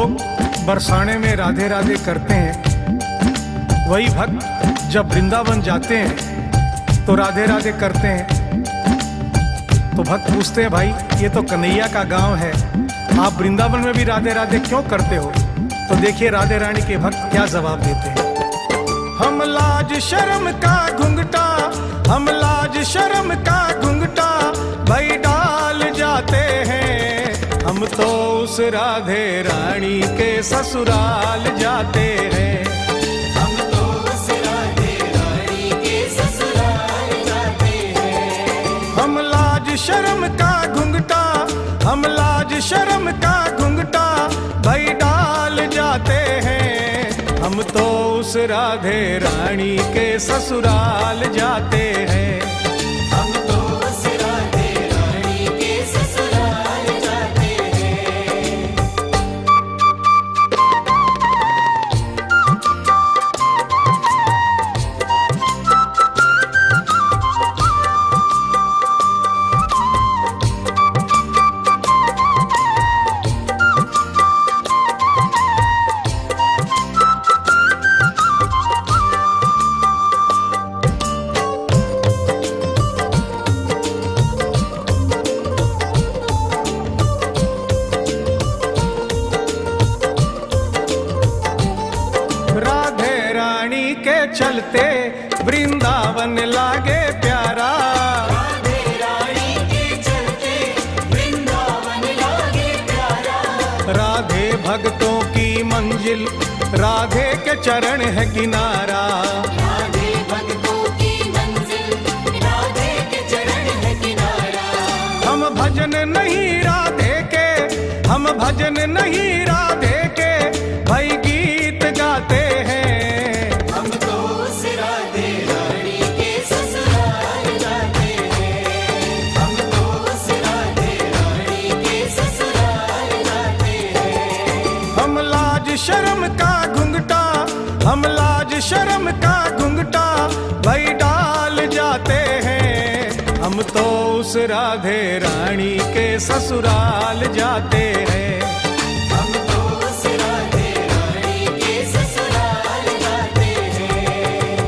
लोग बरसाने में राधे राधे करते हैं, वही भक्त जब वृंदावन जाते हैं तो राधे राधे करते हैं। तो भक्त पूछते हैं, भाई ये तो कन्हैया का गांव है, आप वृंदावन में भी राधे राधे क्यों करते हो? तो देखिए राधे रानी के भक्त क्या जवाब देते हैं। हम लाज शर्म का घुंघटा, हम लाज शर्म का घुंघटा भाई डाल जाते हैं, हम तो उस राधे रानी के ससुराल जाते हैं। हम तो उस राधे रानी के ससुराल जाते हैं। हम लाज शर्म का घुंघटा, हम लाज शर्म का घुंघटा भाई डाल जाते हैं, हम तो उस राधे रानी के ससुराल जाते हैं। हम तो उस राधे रानी के ससुराल जाते हैं। चलते वृंदावन लागे प्यारा, राधे रानी के चलते वृंदावन लागे प्यारा। राधे भक्तों की मंजिल, राधे के चरण है किनारा। राधे भक्तों की मंजिल, राधे के चरण है किनारा। हम भजन नहीं राधे के, हम भजन नहीं राधे के भाई गीत गाते हैं। शर्म का घुंघटा, हम लाज शर्म का घुंघटा भाई डाल जाते हैं, हम तो उस राधे रानी के ससुराल जाते हैं। हम तो उस राधे रानी के ससुराल जाते हैं।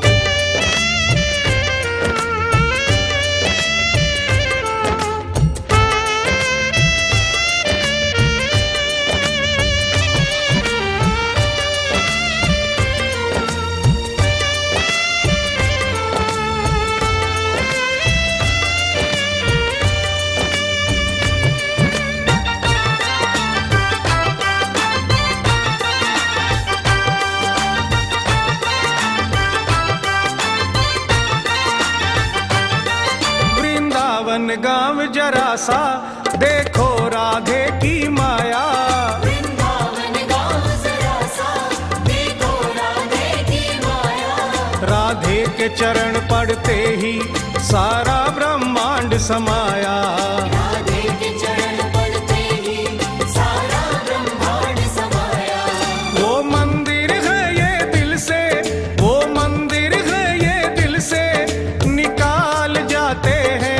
गाँव जरा सा देखो राधे की माया, वृंदावन गाँव जरा सा देखो राधे की माया। राधे के चरण पड़ते ही सारा ब्रह्मांड समाया। राधे के चरण पड़ते ही सारा ब्रह्मांड समाया। वो मंदिर है ये दिल से, वो मंदिर है ये दिल से निकाल जाते हैं।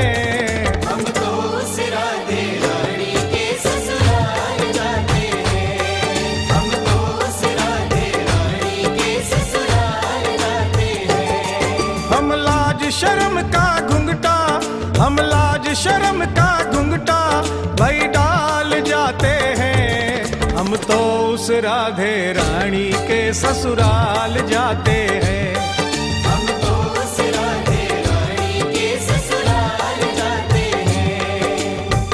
शर्म का घुंघटा, हम लाज शर्म का घुंघटा भाई डाल जाते हैं, हम तो उस राधे रानी के ससुराल जाते हैं। हम तो उस राधे रानी के ससुराल जाते हैं।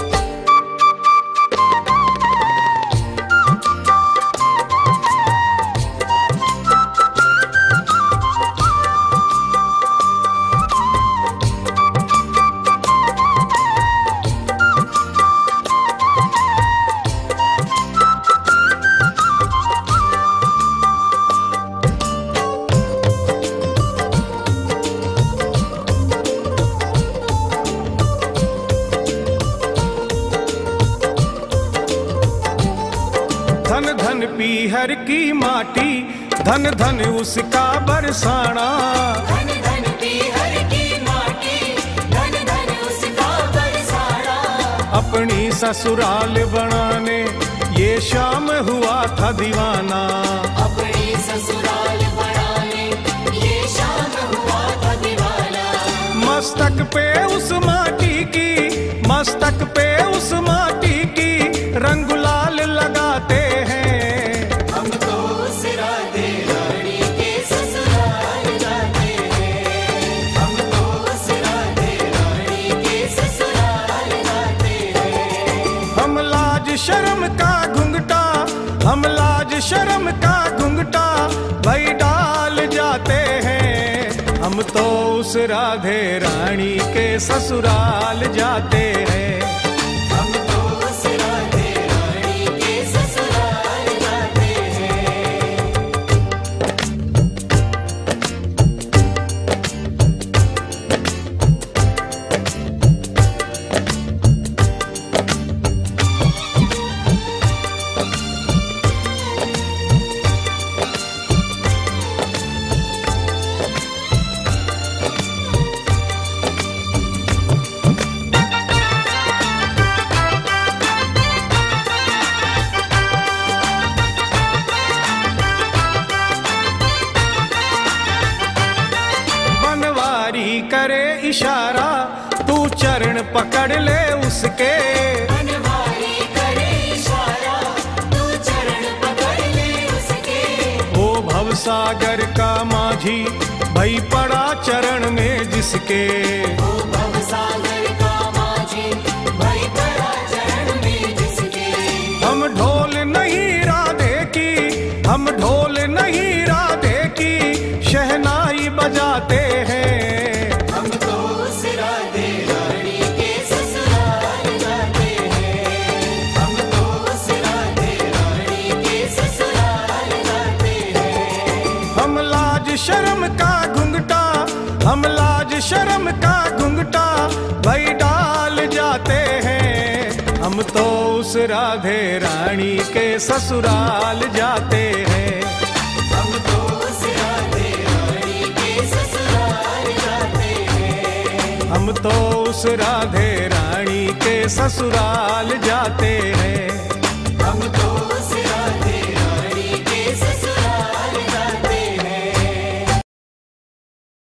धन धन पीहर की माटी, धन धन उसका बरसाना। धन धन पीहर की माटी, धन धन उसका बरसाना। अपनी ससुराल बनाने ये शाम हुआ था दीवाना। अपने ससुराल बनाने ये शाम हुआ था दीवाना। मस्तक पे उस माटी की, मस्तक पे उस माटी की रंग गुलाल लगाते हैं। हम तो उस राधे रानी के ससुराल जाते हैं। हम तो उस राधे रानी के ससुराल जाते हैं। हम लाज शर्म का घुंघटा, हम लाज शर्म का घुंघटा भाई डाल जाते हैं। हम तो उस राधे रानी के ससुराल जाते हैं। हम तो उस राधे रानी के ससुराल जाते हैं। बनवारी करे इशारा, तू चरण पकड़ ले उसके। बनवारी करे इशारा, तू चरण पकड़ ले उसके। ओ भवसागर का माझी भई पड़ा चरण में जिसके। ओ भवसागर का माझी भाई पड़ा चरण में जिसके। हम ढोल नहीं राधे की, हम ढोल नहीं राधे की शहनाई बजाते हैं। हम तो उस राधे रानी के ससुराल जाते हैं। हम तो उस राधे रानी के ससुराल जाते हैं। हम लाज शर्म का घुंघटा, हम लाज शर्म का घुंघटा भई डाल जाते हैं। हम तो उस राधे रानी के ससुराल जाते हैं। हम तो उस राधे रानी के ससुराल जाते हैं। हम तो उस राधे रानी के ससुराल जाते हैं। हम तो उस